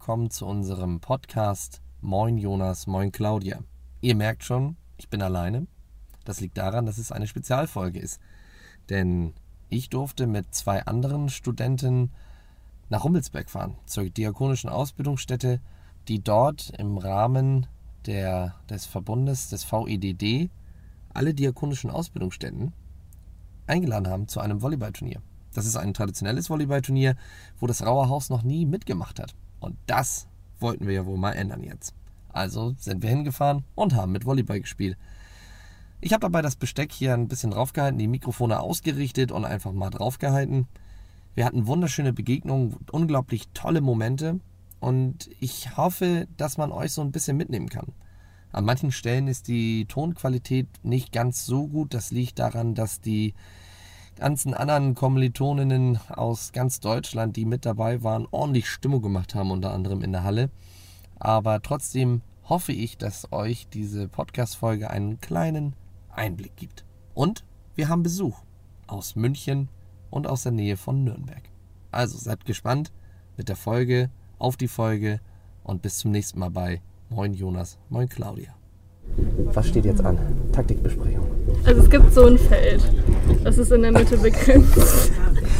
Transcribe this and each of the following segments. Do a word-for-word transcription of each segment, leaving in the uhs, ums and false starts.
willkommen zu unserem Podcast Moin Jonas, Moin Claudia. Ihr merkt schon, ich bin alleine. Das liegt daran, dass es eine Spezialfolge ist. Denn ich durfte mit zwei anderen Studenten nach Rummelsberg fahren, zur diakonischen Ausbildungsstätte, die dort im Rahmen der, des Verbundes des V E D D alle diakonischen Ausbildungsstätten eingeladen haben zu einem Volleyballturnier. Das ist ein traditionelles Volleyballturnier, wo das Rauerhaus noch nie mitgemacht hat. Und das wollten wir ja wohl mal ändern jetzt. Also sind wir hingefahren und haben mit Volleyball gespielt. Ich habe dabei das Besteck hier ein bisschen draufgehalten, die Mikrofone ausgerichtet und einfach mal draufgehalten. Wir hatten wunderschöne Begegnungen, unglaublich tolle Momente und ich hoffe, dass man euch so ein bisschen mitnehmen kann. An manchen Stellen ist die Tonqualität nicht ganz so gut. Das liegt daran, dass die ganzen anderen Kommilitoninnen aus ganz Deutschland, die mit dabei waren, ordentlich Stimmung gemacht haben, unter anderem in der Halle. Aber trotzdem hoffe ich, dass euch diese Podcast-Folge einen kleinen Einblick gibt. Und wir haben Besuch aus München und aus der Nähe von Nürnberg. Also seid gespannt mit der Folge, auf die Folge und bis zum nächsten Mal bei Moin Jonas, Moin Claudia. Was steht jetzt an? Taktikbesprechung. Also es gibt so ein Feld. Das ist in der Mitte begrenzt.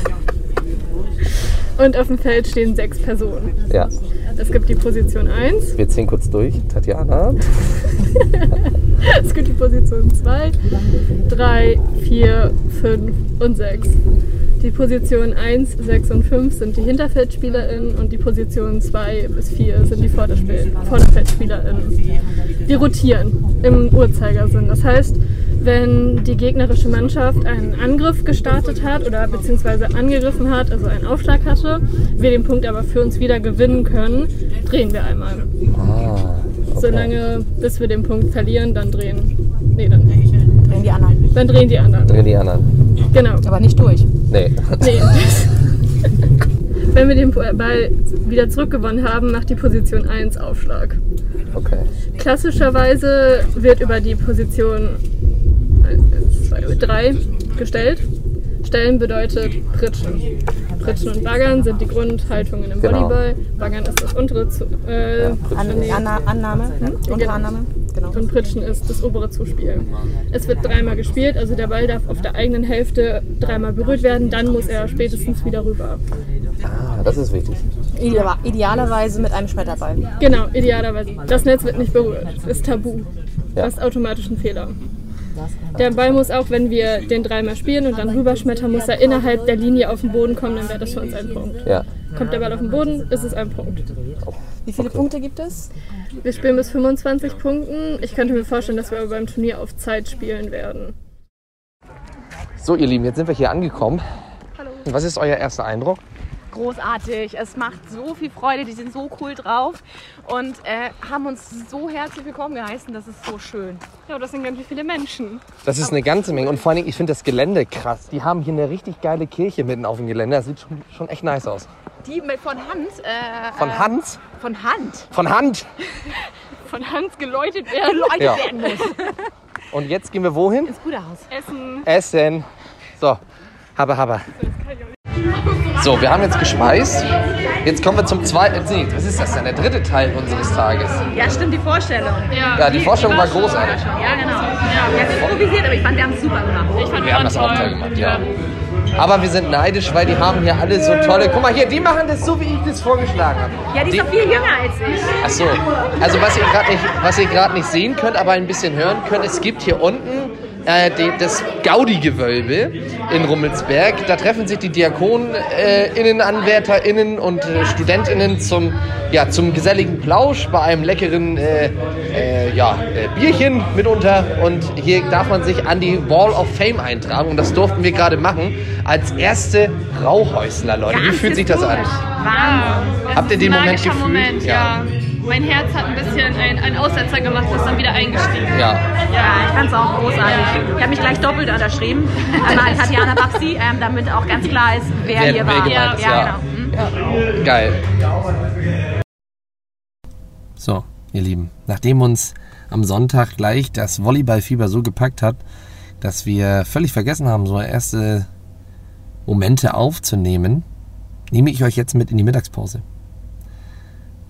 Und auf dem Feld stehen sechs Personen. Ja. Es gibt die Position eins. Wir ziehen kurz durch. Tatjana. Es gibt die Position zwei, drei, vier, fünf und sechs. Die Positionen eins, sechs und fünf sind die HinterfeldspielerInnen und die Positionen zwei bis vier sind die Vorderspiel- VorderfeldspielerInnen. Die rotieren im Uhrzeigersinn. Das heißt, wenn die gegnerische Mannschaft einen Angriff gestartet hat oder beziehungsweise angegriffen hat, also einen Aufschlag hatte, wir den Punkt aber für uns wieder gewinnen können, drehen wir einmal. Ah, okay. Solange, bis wir den Punkt verlieren, dann drehen. Nee, dann Drehen die anderen. Dann drehen die anderen. Drehen die anderen. Genau. Aber nicht durch. Nee. Nee. Wenn wir den Ball wieder zurückgewonnen haben, macht die Position eins Aufschlag. Okay. Klassischerweise wird über die Position eins, zwei, drei gestellt. Stellen bedeutet Pritschen. Pritschen und Baggern sind die Grundhaltungen im Genau. Volleyball. Baggern ist das untere zu, äh, Ja, An, nee. Anna, Annahme, hm? Genau. Unterannahme. Genau. Und Pritschen ist das obere Zuspiel. Es wird dreimal gespielt, also der Ball darf auf der eigenen Hälfte dreimal berührt werden, dann muss er spätestens wieder rüber. Ah, das ist wichtig. Ideal, idealerweise mit einem Schmetterball. Genau, idealerweise. Das Netz wird nicht berührt, ist tabu. Ja. Das ist automatisch ein Fehler. Der Ball muss auch, wenn wir den dreimal spielen und dann rüberschmettern, muss er innerhalb der Linie auf den Boden kommen, dann wäre das für uns ein Punkt. Ja. Kommt der Ball auf den Boden, ist es ein Punkt. Wie viele Okay. Punkte gibt es? Wir spielen bis fünfundzwanzig Punkten. Ich könnte mir vorstellen, dass wir aber beim Turnier auf Zeit spielen werden. So, ihr Lieben, jetzt sind wir hier angekommen. Hallo. Was ist euer erster Eindruck? Großartig, es macht so viel Freude, die sind so cool drauf und äh, haben uns so herzlich willkommen geheißen, das ist so schön. Ja, das sind ganz viele Menschen. Das ist eine ganze Menge und vor allen Dingen, ich finde das Gelände krass. Die haben hier eine richtig geile Kirche mitten auf dem Gelände. Das sieht schon, schon echt nice aus. Die mit von Hand. Äh, Von Hans? Äh, von Hand. Von Hand! Von Hans geläutet werden. Geläutet Ja. werden muss. Und jetzt gehen wir wohin? Ins Guderhaus. Essen. Essen. So, habba, habba. So, wir haben jetzt gespeist. Jetzt kommen wir zum zweiten. Nee, was ist das denn? Der dritte Teil unseres Tages. Ja, stimmt, die Vorstellung. Ja, die Vorstellung war großartig. Ja, genau. Ja, wir haben improvisiert, aber ich fand, wir haben es super gemacht. Ich fand Wir haben das auch toll gemacht, ja. Aber wir sind neidisch, weil die haben hier alle so tolle... Guck mal hier, die machen das so, wie ich das vorgeschlagen habe. Ja, die ist doch viel jünger als ich. Ach so. Also was ihr gerade nicht, was ihr gerade nicht sehen könnt, aber ein bisschen hören könnt, es gibt hier unten äh, die, das Gaudi-Gewölbe in Rummelsberg. Da treffen sich die Diakonen, äh, Innenanwärterinnen und äh, Studentinnen zum, ja, zum geselligen Plausch bei einem leckeren äh, äh, ja, äh, Bierchen mitunter. Und hier darf man sich an die Wall of Fame eintragen. Und das durften wir gerade machen als erste Rauchhäusler, Leute. Wie Ganz fühlt sich das an? Wahnsinn. Habt ihr den Moment magischer gefühlt? Moment, ja. Mein Herz hat ein bisschen einen, einen Aussetzer gemacht, ist dann wieder eingestiegen. Ja. Ja, ich fand es auch großartig. Ich habe mich gleich doppelt unterschrieben. Einmal Tatjana Babsi, ähm, damit auch ganz klar ist, wer, Wer- hier wer war. gemeint ist, ja, ja. genau. Mhm. Geil. So, ihr Lieben, nachdem uns am Sonntag gleich das Volleyballfieber so gepackt hat, dass wir völlig vergessen haben, so erste Momente aufzunehmen, nehme ich euch jetzt mit in die Mittagspause.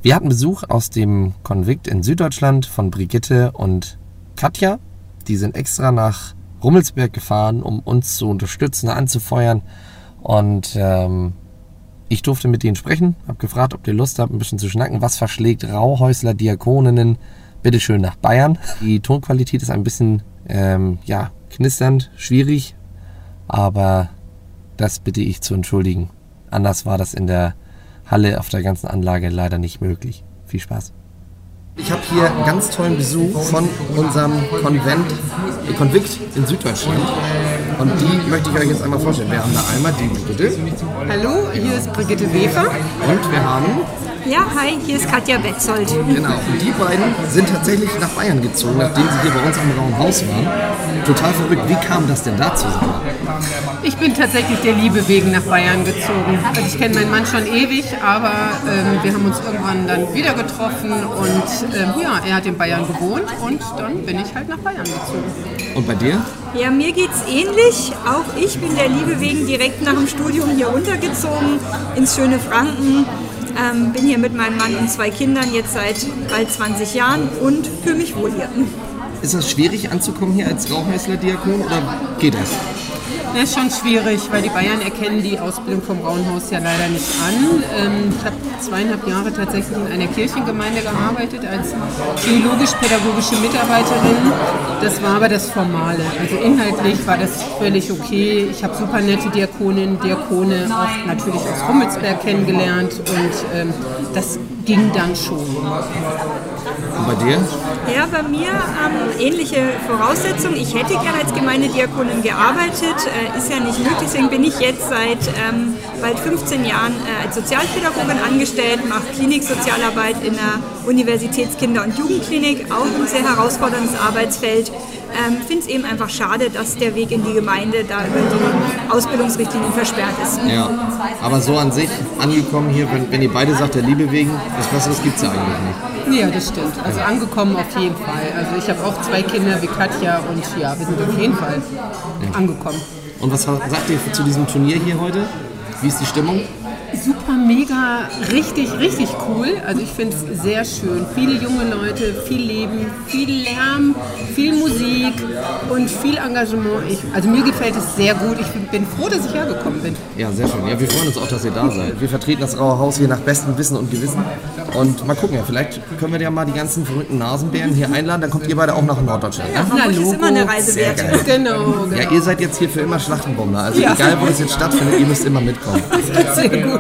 Wir hatten Besuch aus dem Konvikt in Süddeutschland von Brigitte und Katja. Die sind extra nach Rummelsberg gefahren, um uns zu unterstützen, anzufeuern. Und ähm, ich durfte mit denen sprechen, habe gefragt, ob ihr Lust habt, ein bisschen zu schnacken. Was verschlägt Rauhäusler Diakoninnen bitteschön nach Bayern? Die Tonqualität ist ein bisschen ähm, ja, knisternd, schwierig, aber das bitte ich zu entschuldigen. Anders war das in der Halle auf der ganzen Anlage leider nicht möglich. Viel Spaß. Ich habe hier einen ganz tollen Besuch von unserem Konvent, äh, Konvikt in Süddeutschland. Und die möchte ich euch jetzt einmal vorstellen. Wir haben da einmal die Brigitte. Hallo, hier ist Brigitte Wefer. Und wir haben... Ja, hi, hier ist Katja Betzold. Genau, und die beiden sind tatsächlich nach Bayern gezogen, nachdem sie hier bei uns im Raum Haus waren. Total verrückt. Wie kam das denn dazu? Ich bin tatsächlich der Liebe wegen nach Bayern gezogen. Also ich kenne meinen Mann schon ewig, aber ähm, wir haben uns irgendwann dann wieder getroffen und ähm, ja, er hat in Bayern gewohnt und dann bin ich halt nach Bayern gezogen. Und bei dir? Ja, mir geht's ähnlich. Auch ich bin der Liebe wegen direkt nach dem Studium hier runtergezogen ins schöne Franken. Ähm, bin hier mit meinem Mann und zwei Kindern jetzt seit bald zwanzig Jahren und fühle mich wohl hier. Ist das schwierig anzukommen hier als Rauhäusler Diakon oder geht das? Das ist schon schwierig, weil die Bayern erkennen die Ausbildung vom Rauhenhaus ja leider nicht an. Ähm, ich habe zweieinhalb Jahre tatsächlich in einer Kirchengemeinde gearbeitet als theologisch-pädagogische Mitarbeiterin. Das war aber das Formale. Also inhaltlich war das völlig okay. Ich habe super nette Diakoninnen, Diakone auch natürlich aus Rummelsberg kennengelernt und ähm, das ging dann schon. Und bei dir? Ja, bei mir ähm, ähnliche Voraussetzungen. Ich hätte gerne als Gemeindediakonin gearbeitet, äh, ist ja nicht möglich. Deswegen bin ich jetzt seit ähm, bald fünfzehn Jahren äh, als Sozialpädagogin angestellt, mache Kliniksozialarbeit in der Universitätskinder- und Jugendklinik, auch ein sehr herausforderndes Arbeitsfeld. Ähm, finde es eben einfach schade, dass der Weg in die Gemeinde da über die Ausbildungsrichtlinien versperrt ist. Ja, aber so an sich angekommen hier, wenn, wenn ihr beide sagt, der Liebe wegen, was Besseres gibt es ja eigentlich nicht. Ja, das stimmt. Also angekommen auf jeden Fall. Also ich habe auch zwei Kinder wie Katja und ja, wir sind auf jeden Fall ja. angekommen. Und was sagt ihr zu diesem Turnier hier heute? Wie ist die Stimmung? Super, mega, richtig, richtig cool. Also ich finde es sehr schön. Viele junge Leute, viel Leben, viel Lärm, viel Musik und viel Engagement. Ich, also mir gefällt es sehr gut. Ich bin froh, dass ich hergekommen bin. Ja, sehr schön. Ja, wir freuen uns auch, dass ihr da seid. Wir vertreten das Raue Haus hier nach bestem Wissen und Gewissen. Und mal gucken, ja, vielleicht können wir ja mal die ganzen verrückten Nasenbären hier einladen. Dann kommt ihr beide auch nach Norddeutschland. Ja, Hamburg ist immer eine Reise wert. Genau, genau. Ja, ihr seid jetzt hier für immer Schlachtenbummler. Also ja. egal, wo es jetzt stattfindet, ihr müsst immer mitkommen. Sehr gut.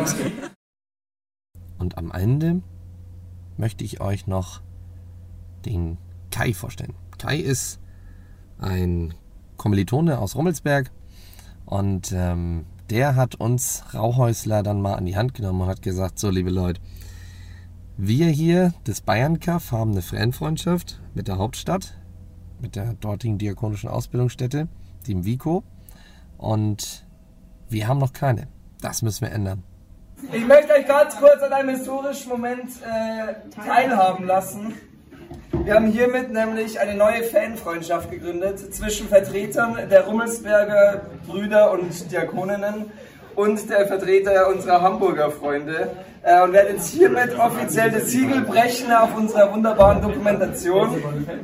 Und am Ende möchte ich euch noch den Kai vorstellen. Kai ist ein Kommilitone aus Rummelsberg und ähm, der hat uns Rauhäusler dann mal an die Hand genommen und hat gesagt, so liebe Leute, wir hier des Bayern-Kaff haben eine Fanfreundschaft mit der Hauptstadt, mit der dortigen diakonischen Ausbildungsstätte, dem Vico, und wir haben noch keine. Das müssen wir ändern. Ich möchte euch ganz kurz an einem historischen Moment äh, teilhaben lassen. Wir haben hiermit nämlich eine neue Fanfreundschaft gegründet zwischen Vertretern der Rummelsberger Brüder und Diakoninnen und der Vertreter unserer Hamburger Freunde äh, und werden jetzt hiermit offiziell das Siegel brechen auf unserer wunderbaren Dokumentation.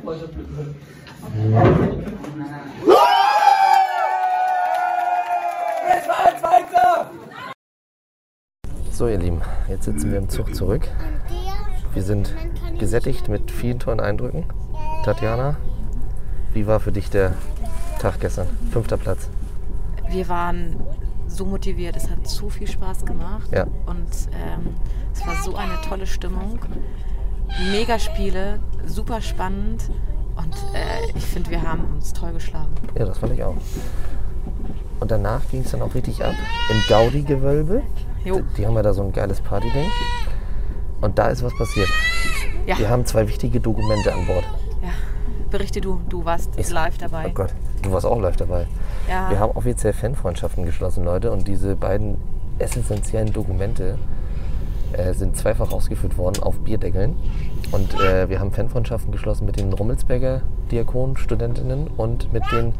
Jetzt weiter, weiter! So ihr Lieben, jetzt sitzen wir im Zug zurück. Wir sind gesättigt mit vielen tollen Eindrücken. Tatjana, wie war für dich der Tag gestern? Fünfter Platz. Wir waren so motiviert, es hat so viel Spaß gemacht ja. und ähm, es war so eine tolle Stimmung. Mega Spiele, super spannend und äh, ich finde, wir haben uns toll geschlagen. Ja, das fand ich auch. Und danach ging es dann auch richtig ab im Gaudi-Gewölbe. Die, die haben ja da so ein geiles Party-Ding. Und da ist was passiert. Ja. Wir haben zwei wichtige Dokumente an Bord. Ja, berichte du, du warst ich, live dabei. Oh Gott, du warst auch live dabei. Ja. Wir haben offiziell Fanfreundschaften geschlossen, Leute. Und diese beiden essentiellen Dokumente äh, sind zweifach ausgeführt worden auf Bierdeckeln. Und äh, wir haben Fanfreundschaften geschlossen mit den Rummelsberger Diakon-Studentinnen und mit den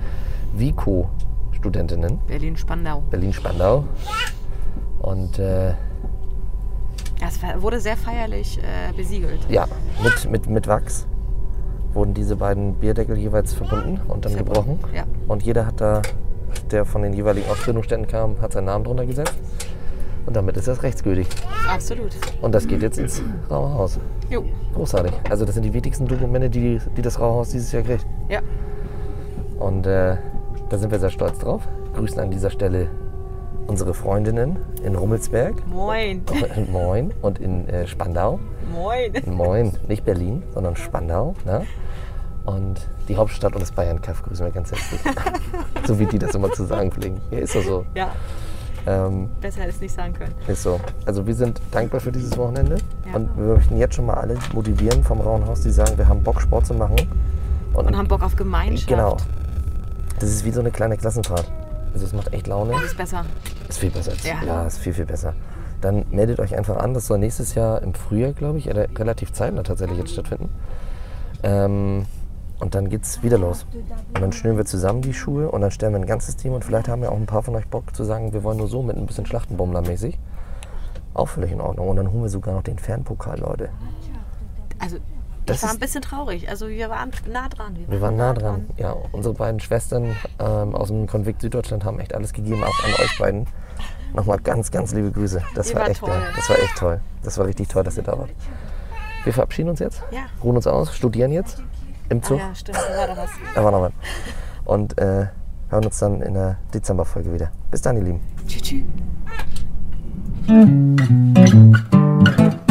Vico-Studentinnen. Berlin-Spandau. Berlin-Spandau. Und äh, ja, es war, wurde sehr feierlich äh, besiegelt. Ja, mit, mit, mit Wachs wurden diese beiden Bierdeckel jeweils verbunden und dann Verbunden, gebrochen. ja. Und jeder hat da, der von den jeweiligen Ausbildungsstätten kam, hat seinen Namen drunter gesetzt. Und damit ist das rechtsgültig. Absolut. Und das geht jetzt ins Raue Haus. Jo. Großartig. Also das sind die wichtigsten Dokumente, die, die das Raue Haus dieses Jahr kriegt. Ja. Und äh, da sind wir sehr stolz drauf. Grüßen an dieser Stelle unsere Freundinnen in Rummelsberg. Moin. Moin. Und in äh, Spandau. Moin. Moin. Nicht Berlin, sondern Spandau. Ne? Und die Hauptstadt und das Bayern-Kaff grüßen wir ganz herzlich. So wie die das immer zu sagen pflegen. Ja, ist doch so. Ja. Ähm, Besser hätte ich es nicht sagen können. ist so. Also wir sind dankbar für dieses Wochenende. Ja. Und wir möchten jetzt schon mal alle motivieren vom Rauen Haus, die sagen, wir haben Bock, Sport zu machen. Und, Und haben Bock auf Gemeinschaft. Genau. Das ist wie so eine kleine Klassenfahrt. Also es macht echt Laune. Das ist besser. Ist viel besser. Als, ja. Ja. ja, ist viel, viel besser. Dann meldet euch einfach an. Das soll nächstes Jahr im Frühjahr, glaube ich, re- relativ zeitnah tatsächlich jetzt stattfinden. Ähm, und dann geht's wieder los. Und dann schnüren wir zusammen die Schuhe und dann stellen wir ein ganzes Team. Und vielleicht haben ja auch ein paar von euch Bock zu sagen, wir wollen nur so mit ein bisschen Schlachtenbummler-mäßig. Auch völlig in Ordnung. Und dann holen wir sogar noch den Fernpokal, Leute. Also Das ich war ist- ein bisschen traurig. Also wir waren nah dran. Wir waren nah dran. Ja, unsere beiden Schwestern ähm, aus dem Konvikt Süddeutschland haben echt alles gegeben, auch an euch beiden. Nochmal ganz, ganz liebe Grüße. Das Ihr war wart echt toll. geil. Das war echt toll. Das war richtig toll, dass ihr da wart. Wir verabschieden uns jetzt, Ja. ruhen uns aus, studieren jetzt im Ah, Zug. ja, stimmt. Da war doch was. Da war noch was. Und äh, hören uns dann in der Dezemberfolge wieder. Bis dann, ihr Lieben. Tschüss. tschüss.